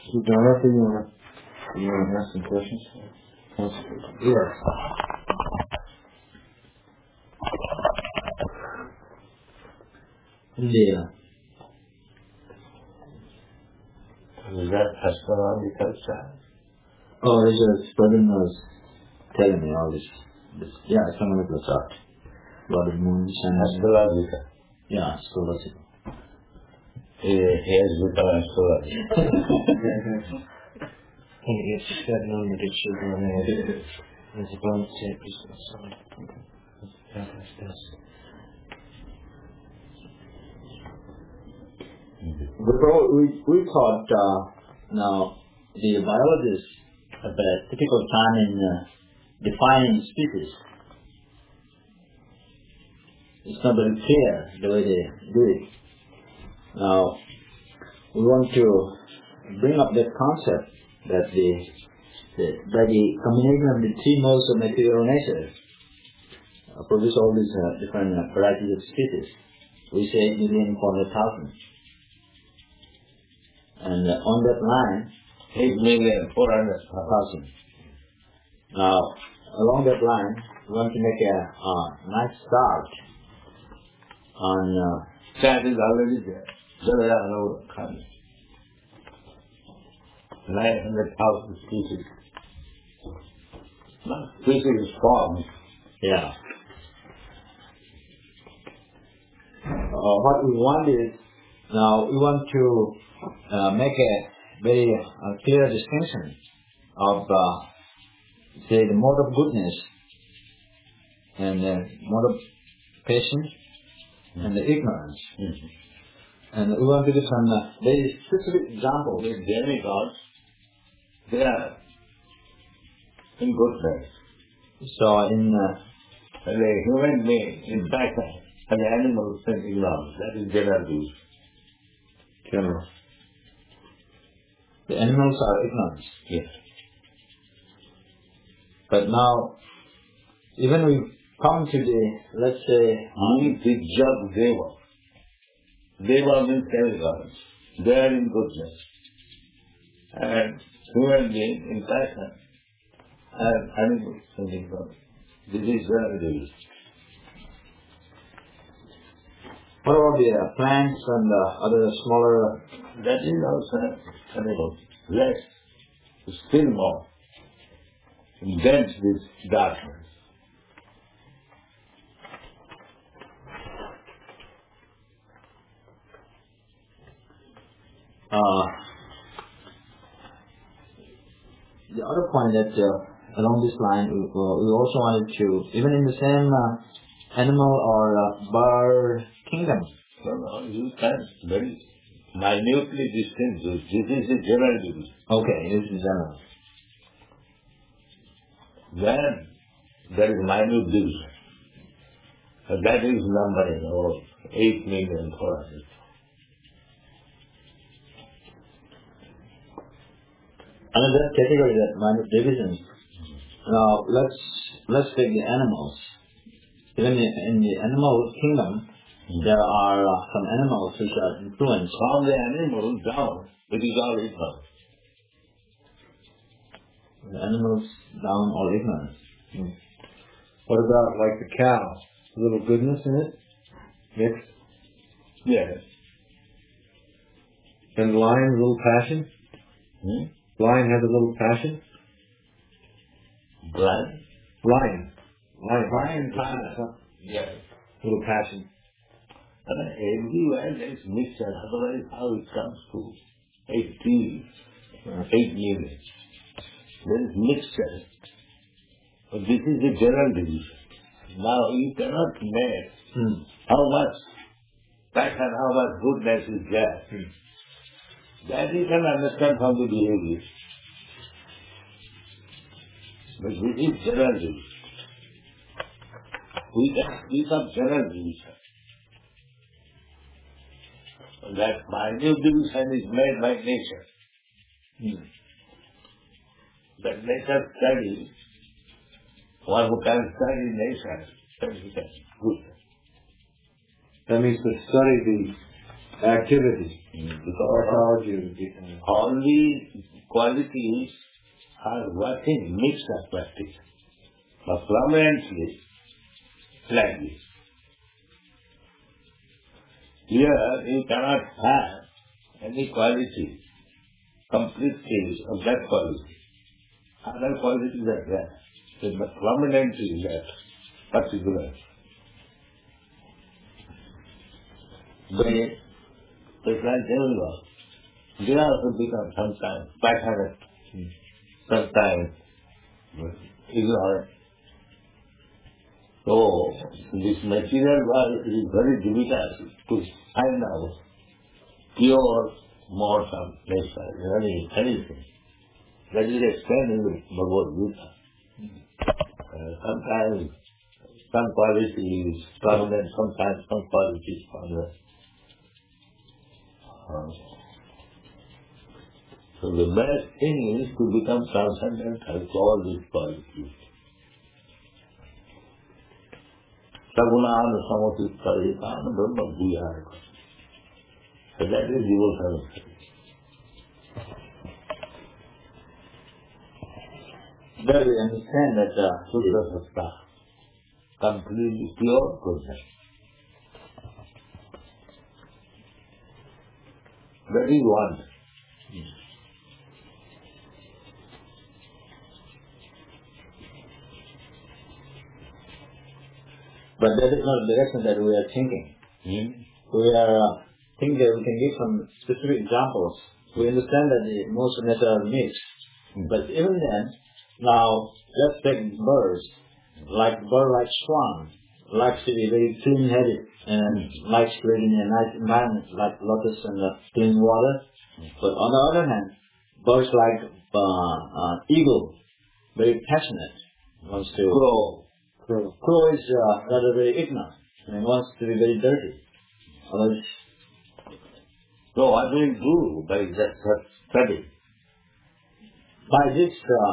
Dorothy, you want to ask some questions? Yes. India. Is that Hashtavalli culture? Oh, this is brother was telling me all this. Yeah, someone was out. Lot of moons and Astrological. yeah, astrological. He has become astrological. It's got no meditation on it. It's a bone tape. Before we thought now the biologists have a difficult time in defining species. It's not very clear the way they do it. Now we want to bring up that concept that by the combination of the three modes of material nature produce all these different varieties of species. We say 8,400,000. And on that line, 8,400,000. Now, along that line, we want to make a nice start on... That is already there. There are no coming. 900,000 species. Species formed. Yeah. What we want is, now we want to make a very clear distinction of, say, the mode of goodness and the mode of patience and the ignorance. Mm-hmm. And we want to give some very specific examples. The demigods, they are in goodness. So in And the human being, in fact, and the animals in ignorance. That is general view. general, the animals are ignorant. Yes. But now, even we come to the, let's say, Vidya Deva. Deva means demigods. They are in goodness. And human being in passion and animals in ignorance. This is general view. what about the plants and other smaller? That is also animals. Less, still more. Dense this darkness. The other point that along this line, we also wanted to, even in the same animal or bird kingdom. No, you can very minutely distinguish. This is a general division. Okay, this is general. Then there is minute division. That is numbering over 8,400,000. Another category that minute division. Now let's take the animals. Even in the animal kingdom, there are some animals which are influenced. From the animal down, it is all ignorance. The animals down all ignorance. What about like the cow? A little goodness in it? Mixed? Yes. And the lion, a little passion? Lion has a little passion? Blind? Lion. Lion, yes. A little passion. And everywhere there is mixture, otherwise how it comes to 8 million. There is mixture. But this is the general division. Now you cannot measure how much passion, how much goodness is there. That you can understand from the behavior. But this is general division. We can speak of general division. That minute division is made by nature. That nature study, one who can study nature, study that good. That means to study activity. Because all these qualities are working mixed practice. But permanently, like this. Here you cannot have any quality, complete case of that quality. Other qualities are there, but permanently that particular. They also become sometimes passionate, sometimes ignorant. So this material world is very difficult to find out pure mortal nature, anything. That is explained in the Bhagavad Gita. Sometimes some quality is permanent, sometimes some quality is permanent. So the best thing is to become transcendental to all these qualities. Sagunāna samatikkaritāna brahma bhūyāya. So that is devotional service. There we understand that Suddha Sattva, completely pure goodness. That is one. But that is not the direction that we are thinking. We are thinking that we can give some specific examples. We understand that the most of nature are mixed. But even then, now let's take birds. Like bird like swan, likes to be very clean-headed and likes creating a nice environment like lotus and clean water. But on the other hand, birds like eagle, very passionate, wants to Crow is rather very ignorant and wants to be very dirty. So what do we do by that study? By this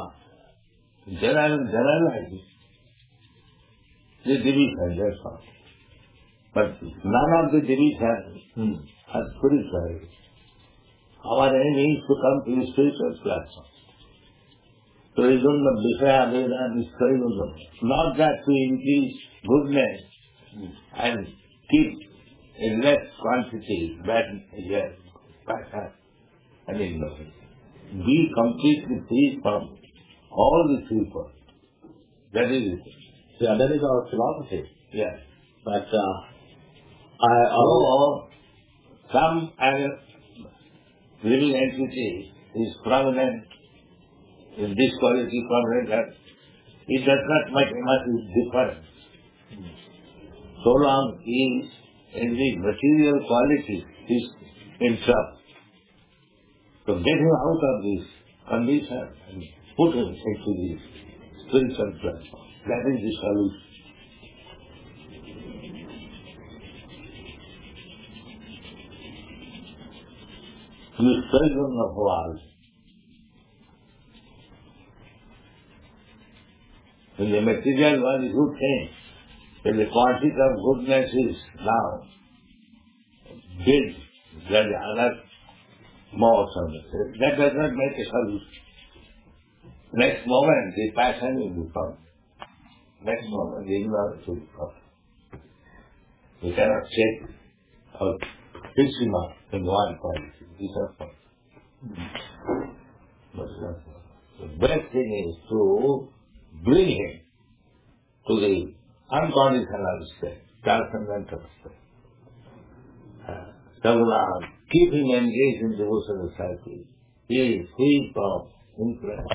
generalizing the division, that's all. But none of the division are spiritual. Our aim is to come to the spiritual platform. Not that to increase goodness and keep in less quantity bad and ignorance. Be completely free from all these people. That is it. Yeah, that is our philosophy. Yes. But some living entity is prominent in this quality permanent, it does not make much difference. So long is in the material quality is in trouble. So get him out of this condition and put him into the spiritual platform. That is the solution. The children of world. In the material world is good thing. When the quantity of goodness is now big, there is another more something. That does not make a solution. Next moment the passion will become. Next moment the ignorance will become. We cannot check or fix him up in one quality. These are fun. But the best thing is to bring him to the unconditional state, transcendental state. Keep him engaged in devotional cycle. He is free from influence.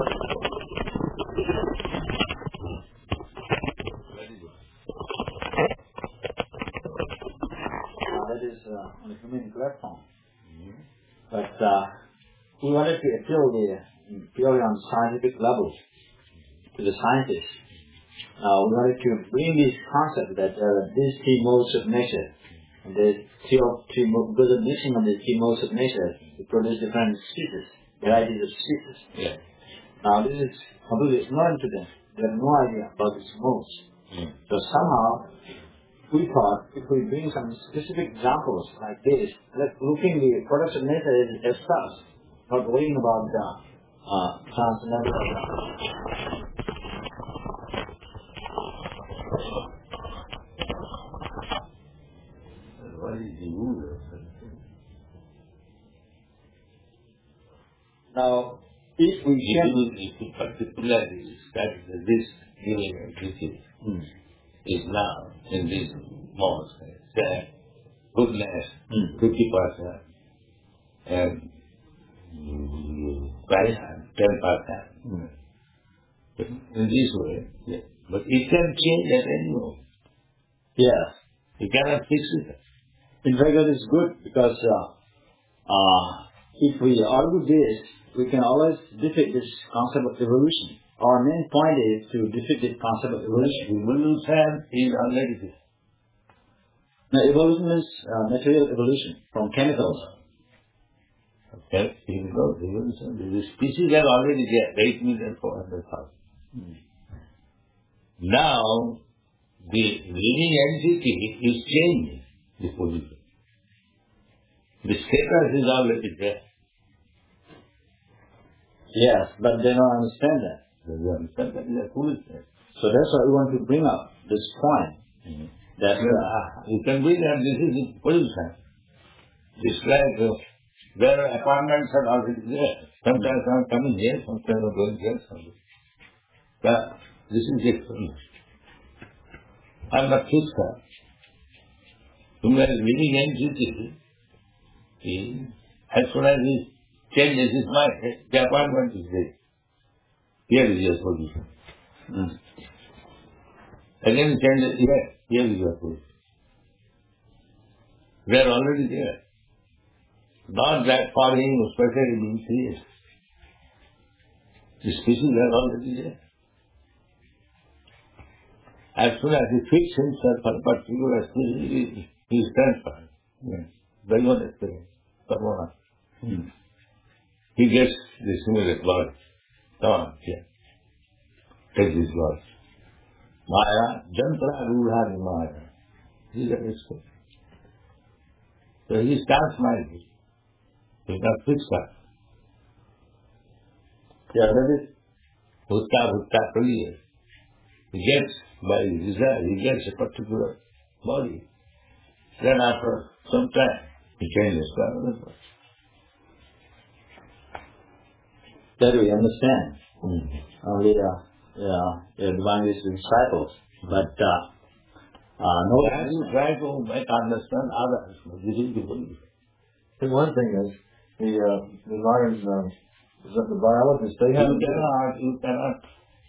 That is on a human platform. But we wanted to appeal purely on scientific level to the scientists. We wanted to bring this concept that these three modes of nature, and because of mixing of the three modes of nature, we produce different species, varieties of species. Yeah. Now this is completely ignorant to them. They have no idea about these modes. So somehow we thought if we bring some specific examples like this, like looking the production method as such, not worrying about the transcendental. What is the rule? Now, if we can particularly that this giving entity is now in this mosque, say goodness 50% and bad 10%. In this way, yeah. But it can change at any moment. Yes. You cannot fix it. In fact, that is good because if we argue this, we can always defeat this concept of evolution. Our main point is to defeat this concept of evolution. Evolution is already there. Now, evolution is material evolution from chemicals. Okay, evolution. The species are already there, 8,400,000. Now, the living entity is changing the position. The status is already there. Yes, but they don't understand that. They don't understand that is a foolishness. So that's why we want to bring up this point. That you can bring up this is the position. It's like there are apartments are already there. Sometimes I'm coming here, sometimes I'm going there. But this is different. I'm not physical. Whereas living entity, as soon as he changes his mind, the appointment is there. Here is your position. Again changes, here is your position. They are already there. Not that for him especially being created. The species are already there. As soon as he fixes himself for a particular species, he is transferred. Very good experience. Parvana. He gets the similar body. Come on, here. Take this body. Maya, Jantra Rudha Maya. He is an expert. So he starts minding. He is not fixed up. yeah, that is. Hutta clear. He gets, by his desire, he gets a particular body. Then after some time, he changes to another body. That we understand. Only divine is disciples. But no. You try to make understand others. This is the belief. I think one thing is the lions, the biologists, they have. You cannot.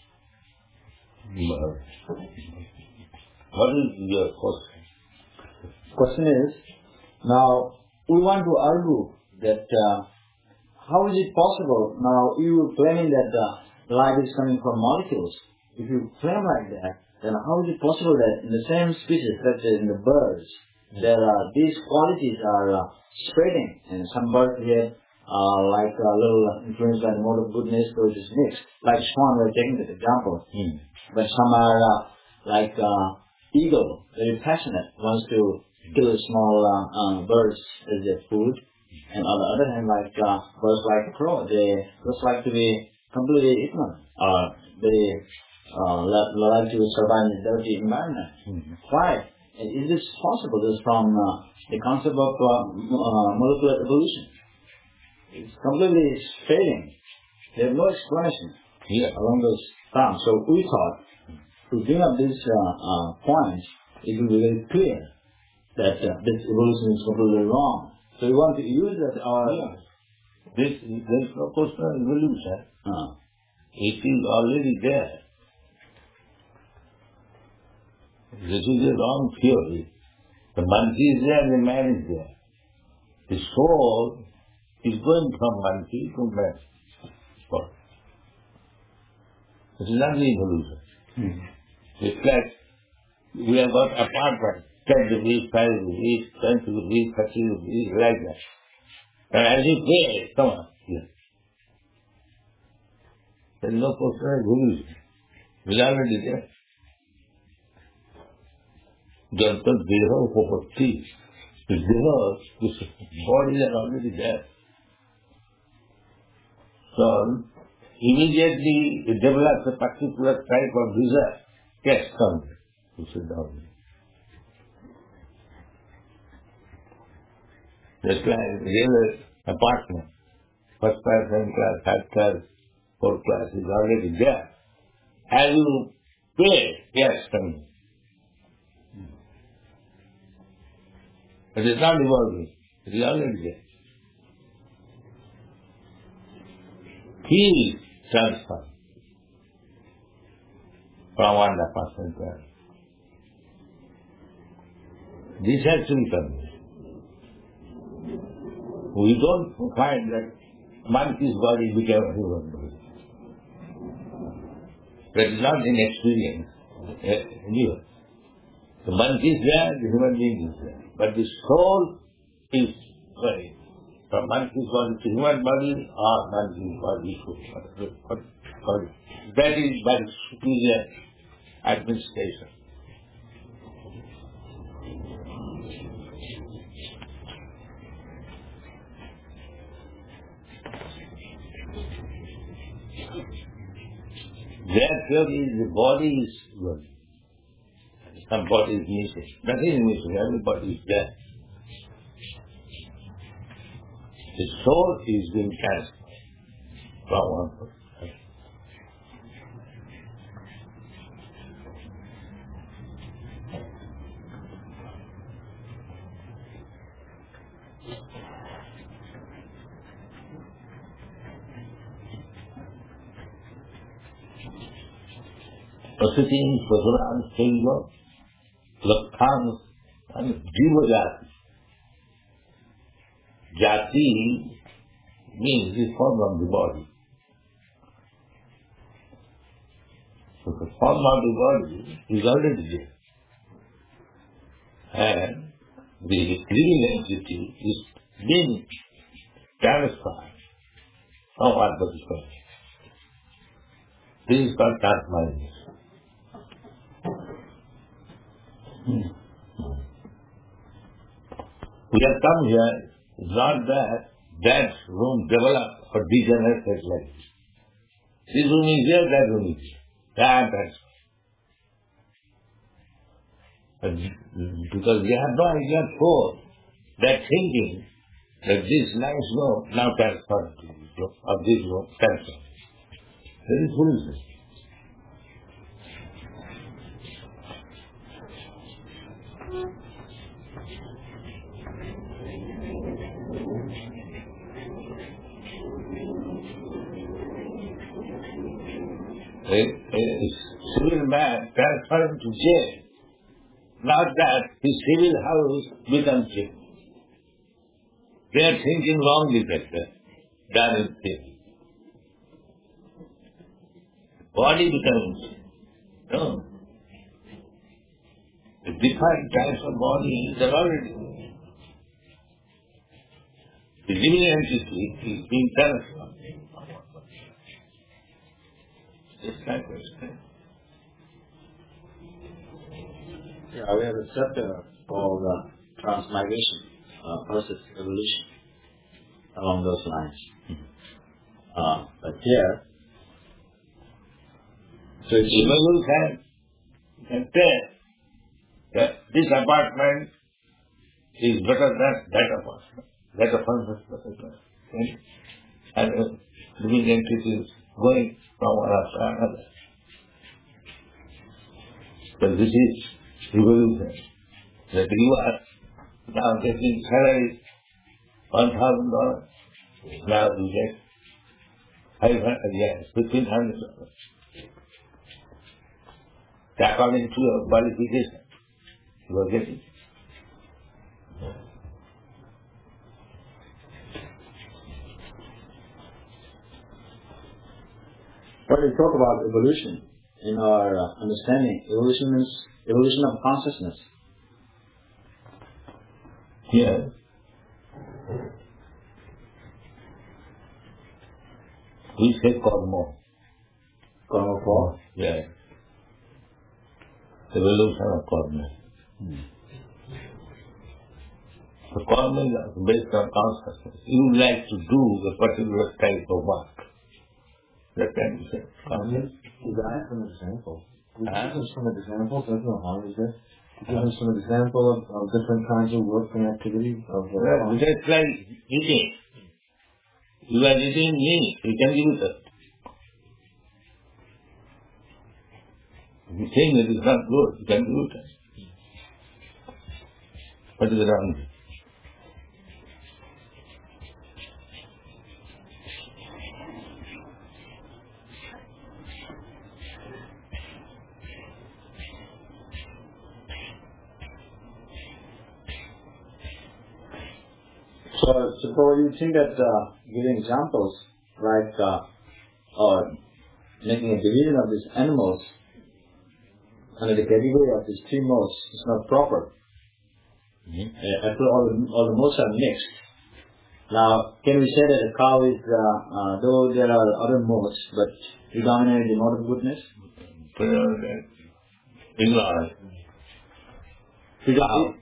What is your question? Question is, now we want to argue that how is it possible? Now you are claiming that light is coming from molecules. If you claim like that, then how is it possible that in the same species, let's say in the birds, these qualities are spreading, and some birds here like a little influenced by the mode of goodness, which is mixed. Like swan, we're taking that example. But some are like eagle, very passionate, wants to kill small birds as their food. And on the other hand, like birds like crow, they just like to be completely ignorant. They like to survive in a dirty environment. Why? And is this possible? This is from the concept of molecular evolution. It's completely failing. There's no explanation along those terms. So we thought to bring up these points, it will be very clear that this evolution is completely wrong. So we want to use that there is no question of evolution. It is already there. This is a wrong theory. The monkey is there, the man is there. The soul is going from monkey to man. It is not the evolution. It's like we have got apartment, 10 degrees, 5 degrees, 20 degrees, 30 degrees, like that. And as you pay, come on, here. There is no question of evolution. It is already there. Janta Deha Upapatti. The Deha, this bodies are already there. So, immediately it develops a particular type of desire. Yes, come. You sit down. Just like real apartment. First class, second class, third class, fourth class is already there. As you pay, yes, come. It is not evolving. It is already there. He is transferred from one apartment to another. This has to be conveyed. We don't find that monkey's body became a human body. That is not in experience anywhere. The monkey is there, the human being is there. But the soul is going from monkey's body to human body or monkey's body to body. That is by superior administration. Their theory is the body is good. Some body is missing. Nothing is missing. Everybody is there. The soul is being transferred from one person. Sitting Bhagavan Singha, Lakhan, and Jiva Jati. Jati means the form of the body. So the form of the body is already there. And the living entity is being transferred from one position. This is called transformation. We have come here, it's not that room developed or degenerated like this. This room is here, that room is here. Because we have no idea for that thinking that this nice room now transferred to of this room transferred. That is foolishness. A civil man transferred to jail. Not that his civil house becomes jail. They are thinking wrongly that is thing. Body becomes jail. No. The different types of bodies are already there. The living entity is being transferred. It's like this. Yeah, we have a chapter called transmigration versus evolution along those lines. But here, so it's evolution can tell that this apartment is better than that apartment. That apartment is better than that. And living entities going from one after another. So this is evolution. That you are now getting salary $1,000, now you get $1,500. According to your qualification, you are getting. when we talk about evolution, in our understanding, evolution means evolution of consciousness. Yes. We say karma. Karma for? Yes. Evolution of karma. The karma is based on consciousness. You like to do a particular type of work. That can be said. Desire from an example. Difference from an example, there's no harm, is there? Difference from an example of different kinds of work and activity. Just like eating. You are eating meat, you can use it. If you think it is not good, you can use it. What is wrong? So suppose you think that giving examples like or making a division of these animals under the category of these three modes is not proper. After all the modes are mixed. Now, can we say that a cow is, though there are other modes, but predominantly the mode of goodness? Ignorance. Predominantly.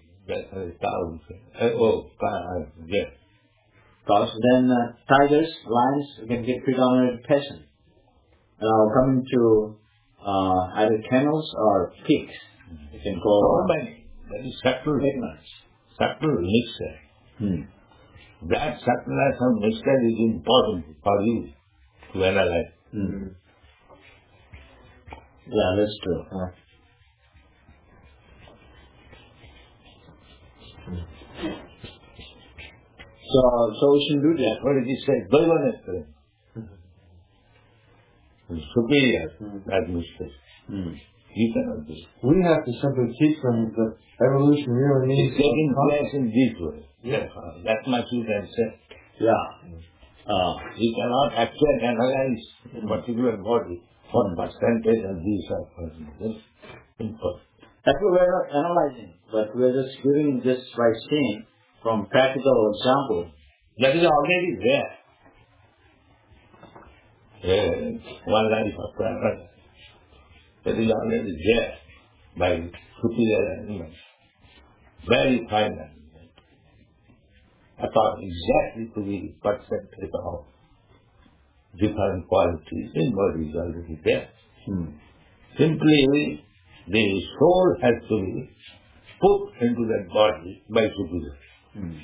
Yes. Cows. Then tigers, lions, we can get predominant passion. Now, coming to either camels or pigs, you can call that is subtle ignorance, subtle mixture. That subtleness of mixture is important for you to analyze. Yeah, that's true. So we should do that. What did he say? Bhagavan is superior administration. You cannot do it. We have to simply teach them that evolution really means... It's taking place in this way. Yes. That much you can say. Yeah. You cannot actually analyze a particular body. What percentage of these are present. Impossible. Actually, we're not analyzing, but we're just giving this by seeing from practical example. That is already there. One life after another. That is already there by superior animals. Very fine animals. According exactly to the percentage of different qualities in body is already there. Simply, the soul has to be put into that body by superior.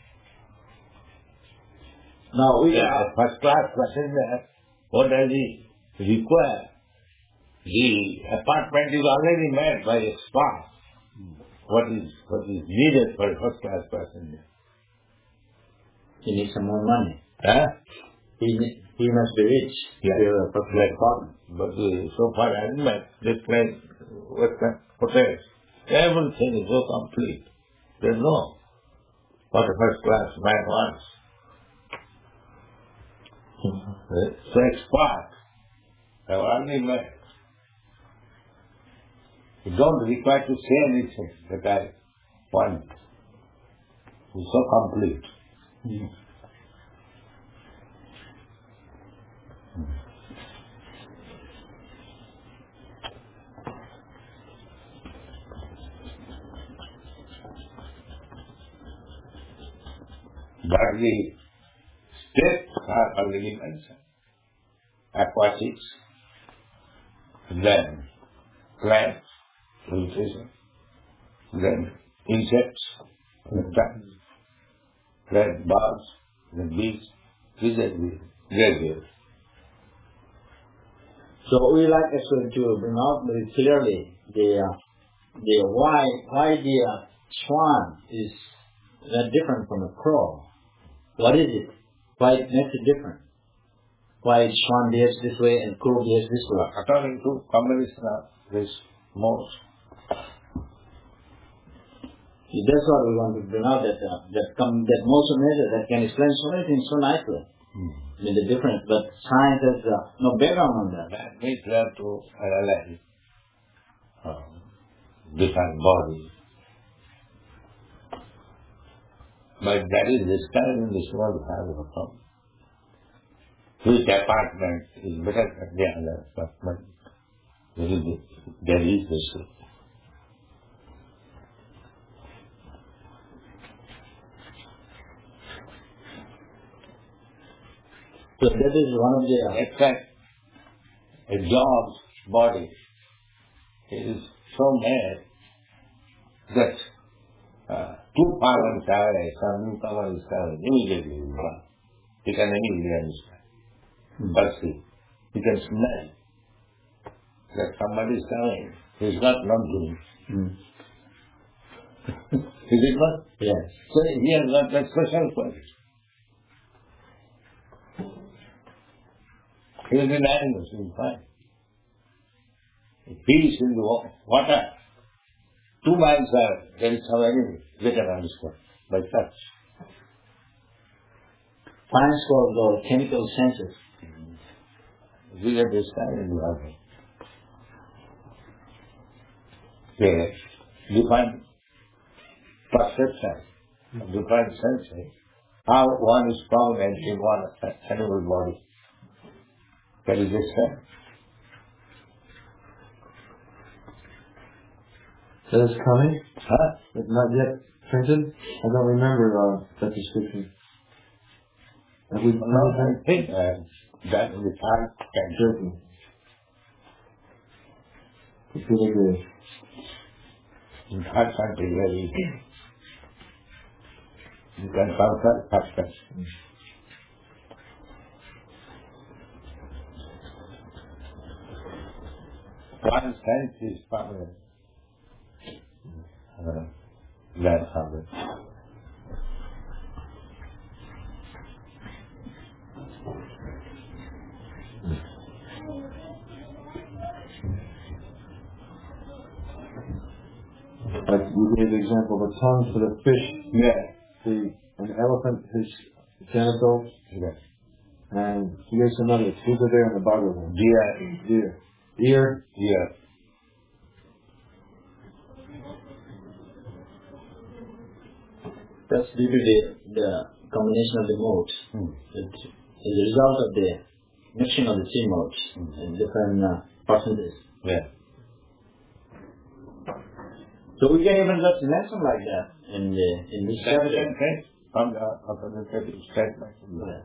Now we are first class person there. What does he require? The apartment is already made by a spa. What is needed for a first class person there? He needs some more money. He must be rich. Yeah. But so far as met, just like Western hotels, everything is so complete. They know what a first class man wants. So expert, have already met. You don't require to say anything that I want. It's so complete. But the steps are already mentioned. Aquatics, then plants, vegetation, then insects, then birds, then bees. These are the graduates. So we like actually to bring out very clearly the why the swan is that different from a crow. What is it? Why it makes it different? Why swan behaves this way and crow behaves this way? According to combination of this modes. That's what we want to bring out, that modes of nature that can explain so many things so nicely. I mean the difference, but science has no background on that. That means we have to analyze different bodies. But that is described in this world as a problem. Which apartment is better than the other apartment? There is this. So that is one of the... In fact, a dog's body is so made that two parents are something someone is coming, immediately he runs. He can immediately understand. Perceive. He can smell that somebody is coming. He is not doing. Is it not? Yes. So he has got that special quality. He is in animals, he is fine. Peace in the water. 2 miles are, there is some enemy. They can understand by touch. Science calls those chemical senses. We understand in the water. They define perception, define sensing, how one is found in one animal body. That is the same. That is coming? Huh? But not yet printed? I don't remember that description. Have we I think that in the time can Turkey. It's really good. in third country very easy. You can conquer third country. One sense is permanent. That's how it is. Like you gave the example of the tongue for the fish. Yeah. An elephant, his genitals. Yeah. And he gave some others. Who's are there in the Bhagavatam? Deer. Ear. Yeah. That's due to the combination of the modes. It is a result of the mixing of the 3 modes in different percentages. Yeah. So we can even just mention like that in this chapter. From the authoritative statement. Yeah.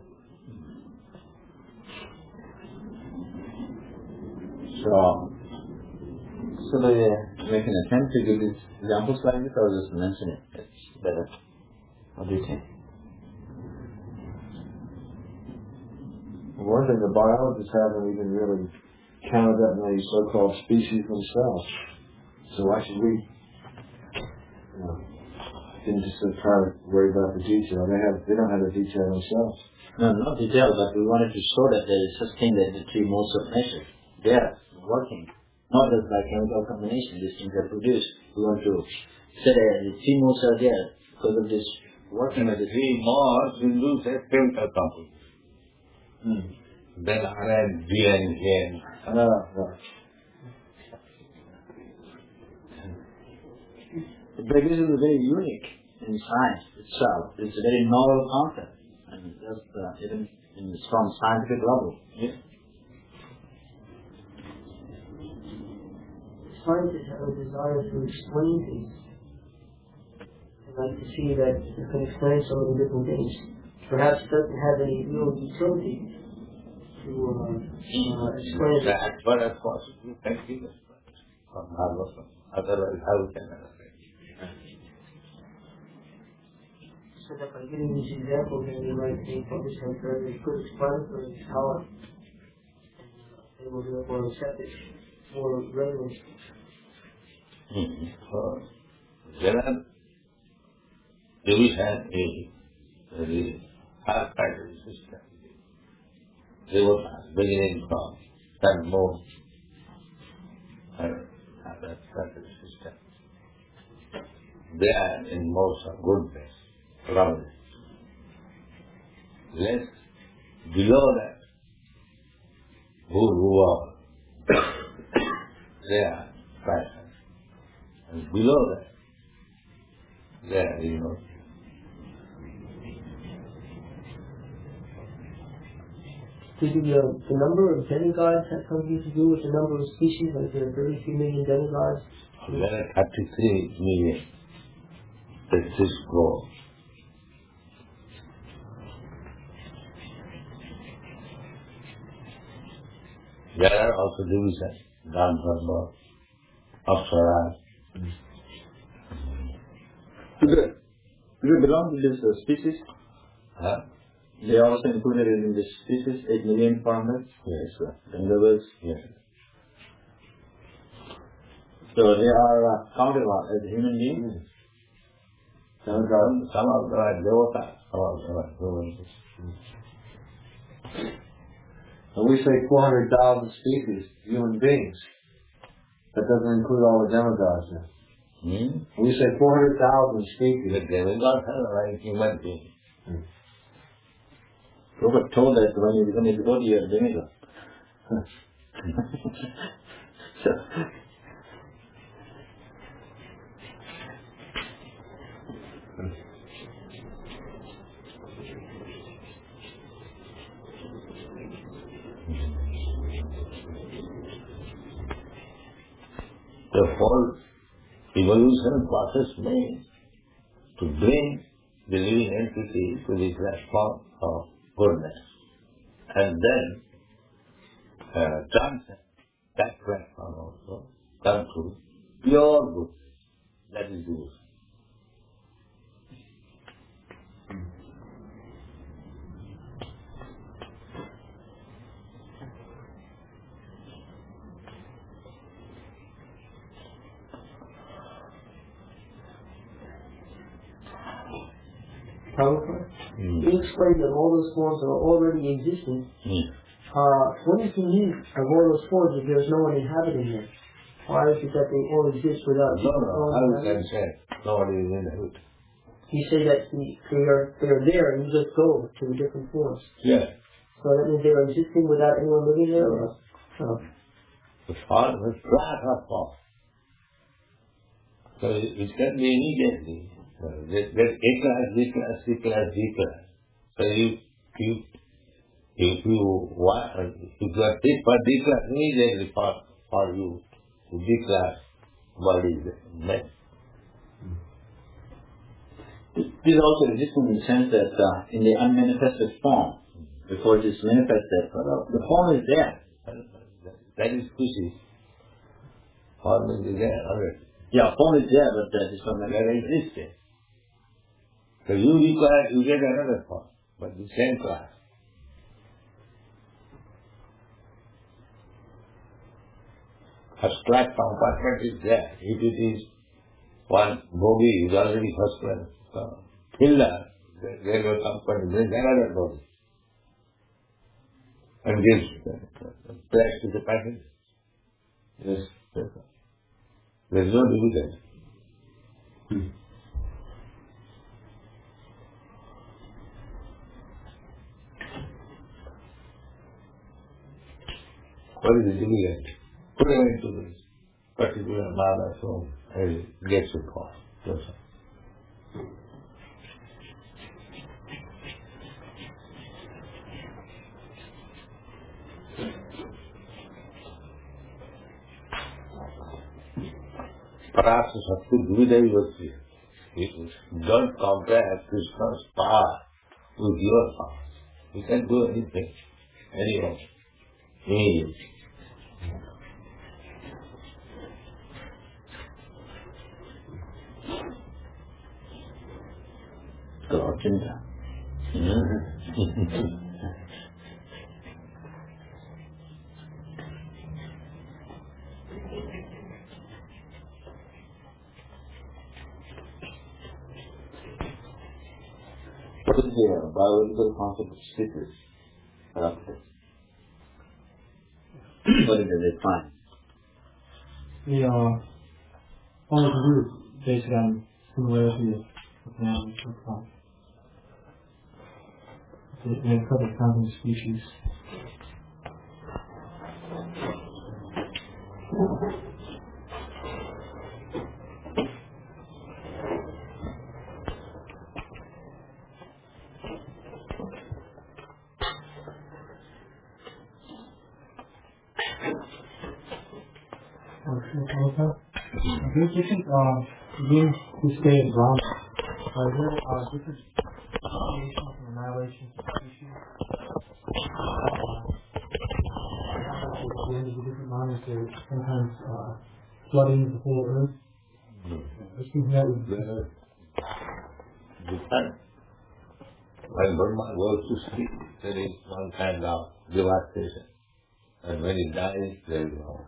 So they make an attempt to give these examples like this, or just mention it. It's better. What do you think? One thing, the biologists haven't even really counted that many so-called species themselves. So why should we didn't just try to worry about the detail? They don't have the detail themselves. No, not detail, but we wanted to show that there is such thing that the 3 modes of nature. They are working. Not just by chemical combination, these things are produced. We want to say that the 3 modes are there because of this working of the 3 modes, Hindus say chemical composition. Then RN, GN, KN. But this is very unique in science itself. It's a very novel concept, and just even from scientific level. Yeah. Scientists have a desire to explain things. They like to see that you can explain so many different things. Perhaps it doesn't have any real utility to explain it. As far as possible, you can give us from Bhagavatam. Otherwise, how can I understand? So that by giving these examples, then they might think, well, this has very good explanatory power. They will therefore accept it more readily. There are division in the hard-fighting system. They were beginning from that more hard-fighting system. They are in most of goodness, lovely. Less below that, who are they are passion. And below that, there, Do you think the number of demigods has something to do with the number of species? Like there are 33 million demigods? there are 33 million. That's this goal. There are also divisions, Gandharva, Apsara. Do they belong to this species? Huh? They are also included in this species, 8 million farmers? Yes. Gandharvas? Yes. So they are counted as human beings? Some of them are devotas, some of them are humans. And we say 400,000 species, human beings. That doesn't include all the demigods then. We say 400,000 species. The demigods are like human beings. Prabhupada told that when you become a devotee, you are a demigod. So, the whole evolution process means to bring the living entity to the platform of goodness and then transcend that platform also, come to pure good. That is devotion. Prabhupada, you explained that all those forms are already existing. What is the need of all those forms if there's no one inhabiting them? Why is it that they all exist without... No, how you can say nobody is in the hood? You say that they are there and you just go to the different forms. Yes. So that means they are existing without anyone living there? Or? Oh. The form is flat or form. So it can be immediately. There's A class, B class, C class, D class. So if you are fit for D class, immediately for you, D class body is met. this also exists in the sense that in the unmanifested form, before it is manifested, the form is there. That is Kushi. Form is there already. Yeah, form is there, but that is not manifested. That exists. So you require, you get another form, but the same class. First class compartment is there. If it is one bogie is already first class. Pillar, there will company, brings another bogie. And gives flash to the passengers. Yes. There is no division. What is the dividend? Put it into this particular mala, so it gets it off. That's all. Parasa Shakti Dvida Vivasti. Don't compare Krishna's power with your power. You can do anything, anyone, immediately. Chinta. What is the biological concept of secrets? What did they find? All we can do is base it on similarity of anatomy and form. They have covered counting species. Do you think being to stay at Brahma, are there different creations and annihilations of species? the end of the different lines, there's sometimes flooding the whole earth. I think that would be when Brahma goes to sleep, there is one kind of devastation. And when he dies, there is no.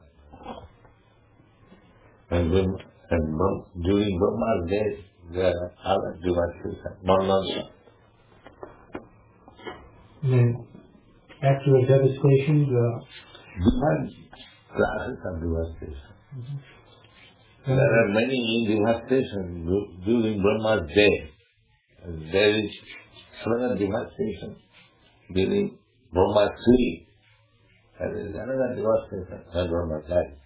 And during Brahma's days, there are other devastation, Marnanta. then after a devastation, Different classes of devastation. There are many devastations during Brahma's day. And there is another devastation during Brahma's sleep. There is another devastation when Brahma dies.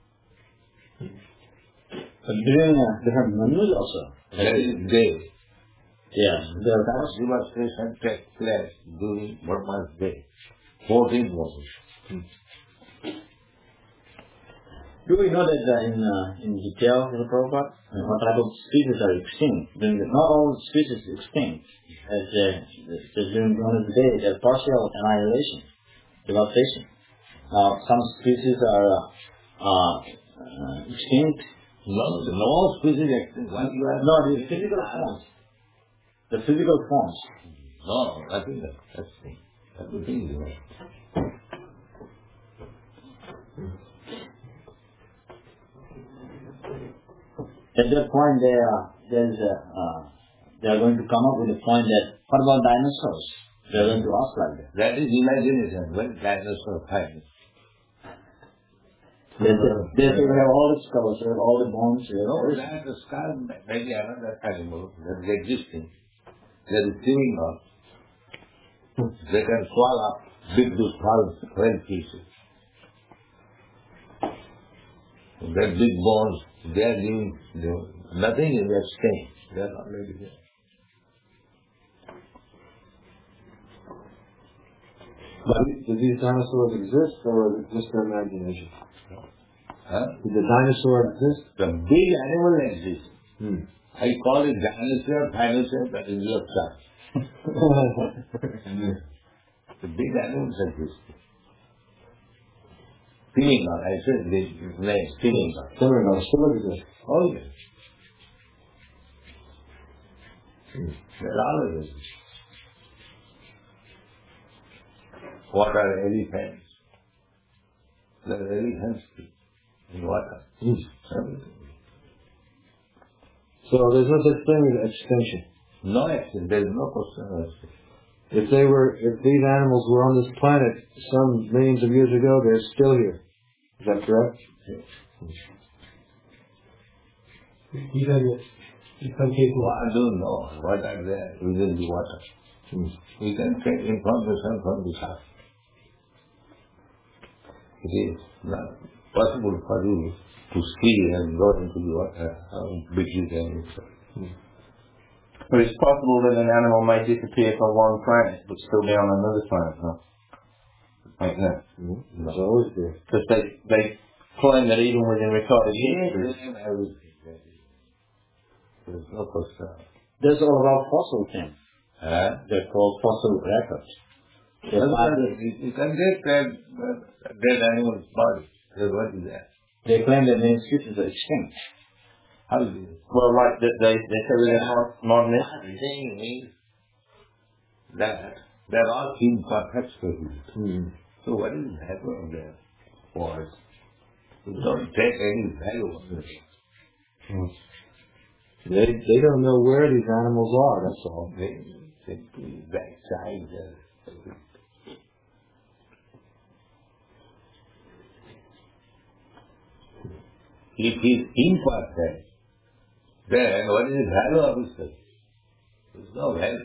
But during they have Manus also. There is day. Yes. The first devastation takes place during Brahma's day. 14 months. Do we know that in detail, Srila Prabhupada, what type of species are extinct? Not all species are extinct. As during Brahma's day, there's partial annihilation, devastation. Some species are extinct. No species extinct. No, the physical forms. The physical forms. No, nothing extinct. Everything is right. At that point, they are going to come up with a point that, what about dinosaurs? They are going to ask like that. That is imagination. When dinosaurs find. They say we have all the skulls, we have all the bones. No, that the skull, maybe another animal that is existing. That is chewing up. They can swallow up big to 12 pieces. That big bones, they are doing nothing is extinct. They are already there. But do these dinosaurs exist, or is it just their imagination? Huh? Did the dinosaur exist? The big animal exists. I call it dinosaur, that is your son. The big animals exist. Spinning on, I said the name, spinning on. Spinning on still exists. Oh yes. There are others. What are elephants? There are elephants in water. So there's no such thing as extinction. No extinction. There is no question of extinction. If these animals were on this planet some millions of years ago, they're still here. Is that correct? Yes. even in some cases. Well, I don't know what are there within the water. We can take information from the earth. It is not possible for you to see and go into the water how big you can be. But it's possible that an animal may disappear from one planet but still be on another planet, huh? Like that. It's always there. Because they claim that even within recorded history. There's no question. That's all about fossil things. They're called fossil records. You can get that dead animal's body. What is that? They claim that many species are extinct. How is it? Well, like they say within modern history. The thing means that they're all imperfect species. So what is the value of their words? You don't take any value of it. They don't know where these animals are, that's all. They simply backside. If he is imperfect, then what is the value of his faith? There is no value.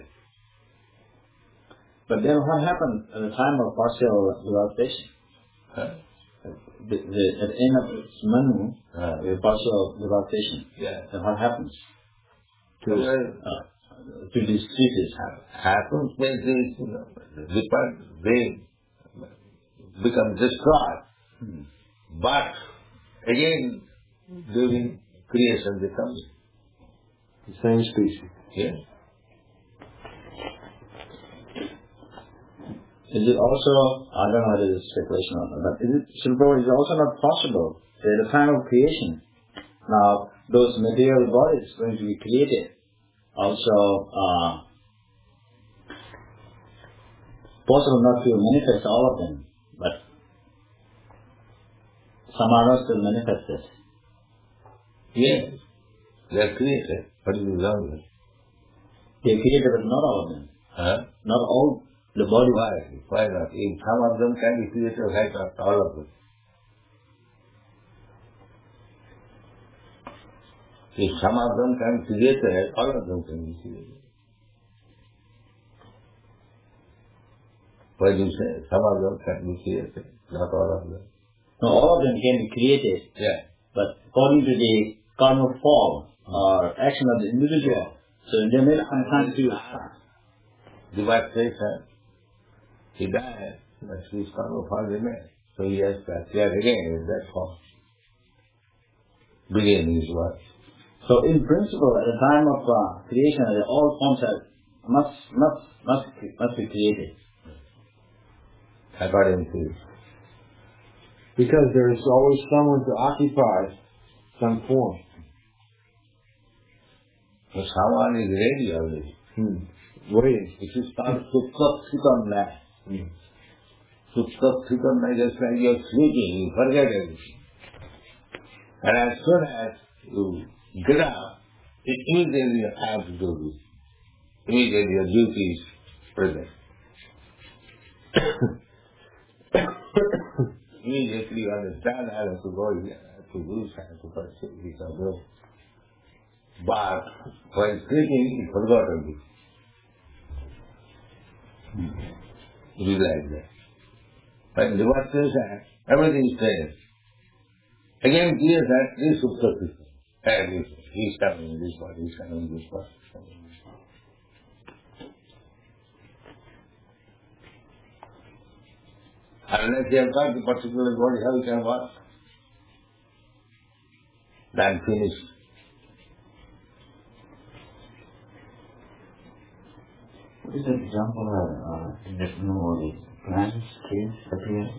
But then what happened at the time of partial devastation? At the end of its manu, the partial devastation. And what happens to these species? Happens when they become destroyed. But again, during creation they come. The same species. Yes. Is it also, I don't know whether it's speculation or not, but is it also not possible that at the time of creation, now those material bodies going to be created, also possible not to manifest all of them, but some are not still manifested? Yes, they are created. What is wrong with it? They are created, but not all of them. Huh? Not all the body. Why not? If some of them can be created, why not all of them? If some of them can be created, all of them can be created. Why do you say some of them can be created, not all of them? No, all of them can be created. Yeah. But according to the karma form or action of the individual, so they may not come to Devastation. He died, but his karma form remains. So he has to appear again in that form. Begin his work. So in principle, at the time of creation, all forms must be created. According to you. Because there is always someone to occupy some form. So someone is ready already. Waiting. It is called Sukha-Sukha. Sukha-Sukha, just like you are sleeping, you forget everything. And as soon as you get up, immediately you have to do this. Immediately your duty is present. Immediately you understand I have to go here, I have to do this, I have to pursue this, I have to do. But while sleeping, you forgot everything. It is like that. But in the devastation, everything is there. Again, clear that this Sukha-Sukha. And he's coming in this body, he's coming in this body. Unless he has got the particular body, how he can work? Then finished. What is an example of that no plants, trees, appear?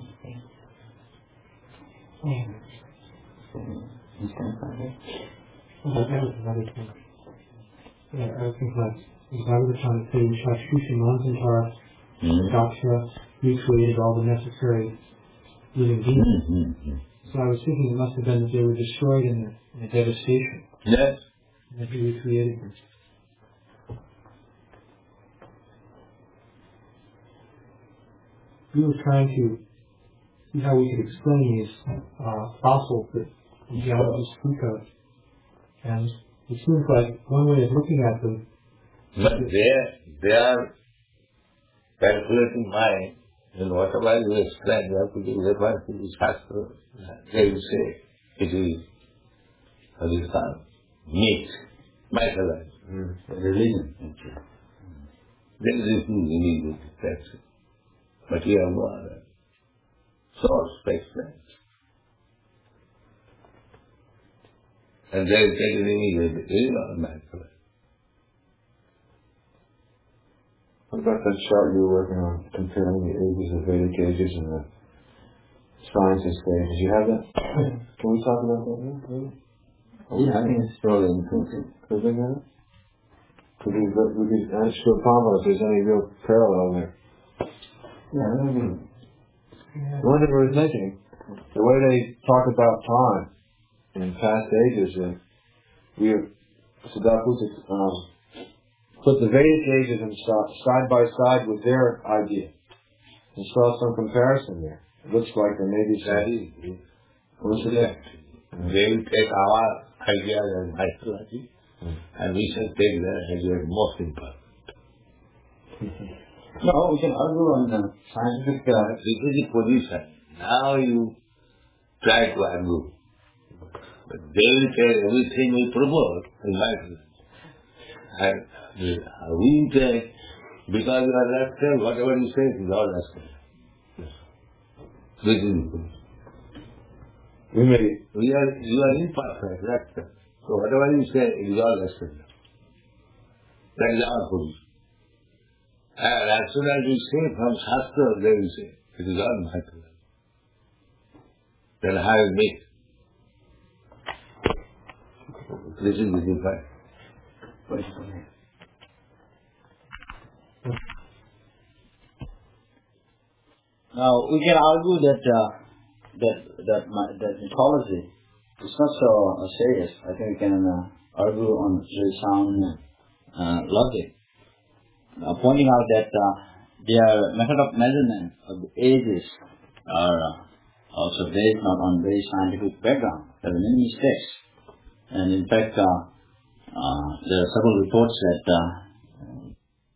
I think like, if I were trying to say Shashusha Manzantara, Daksha recreated all the necessary living beings. So I was thinking it must have been that they were destroyed in the devastation. Yes. And that he recreated them. We were trying to see how we could explain these fossils that the geologists speak of. And it seems like one way of looking at them. But they are calculating mind, and whatever you explain, you have to give reference to the Shastra. They will say it is, what is called, myth, mythology, religion. There is no religion, that's it. But you have no other source to explain. And they will take it immediately. It is not mythology. What about that chart you were working on, comparing the ages of Vedic ages and the scientist age? Did you have that? Can we talk about that now? Yeah, I think it's probably important. Could we have it? We could ask Prabhupada if there's any real parallel there. Yeah, maybe. One thing we were thinking, the way they talk about time in past ages, we have put the Vedic ages and side by side with their idea and saw some comparison there. It looks like there may be some. What's it? They will take our idea as mythology, and we shall take their idea as most important. No, we can argue on the scientific. This is the position. Now you try to argue. But they will say everything we propose is mythology. And we say, because you are rascal, whatever you say is all rascal. This is the position. You are imperfect, rascal. So whatever you say is all rascal. That is our position. And as soon as you see from Shastra, they will say, it is all Maya. Then how you meet? This is the difference. Now we can argue that mythology is not so serious. I think we can argue on very sound logic, pointing out that their method of measurement of the ages are also based not on very scientific background. There are many mistakes, and in fact, there are several reports that